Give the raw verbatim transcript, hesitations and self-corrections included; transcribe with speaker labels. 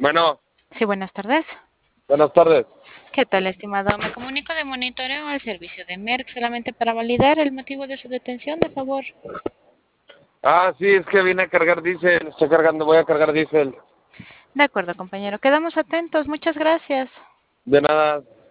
Speaker 1: Bueno,
Speaker 2: Sí, buenas tardes.
Speaker 1: buenas tardes.
Speaker 2: ¿Qué tal, estimado? Me comunico de monitoreo al servicio de Merck solamente para validar el motivo de su detención, de favor.
Speaker 1: Ah, sí, es que vine a cargar diésel. Estoy cargando, voy a cargar diésel.
Speaker 2: De acuerdo, compañero. Quedamos atentos. Muchas gracias.
Speaker 1: De nada.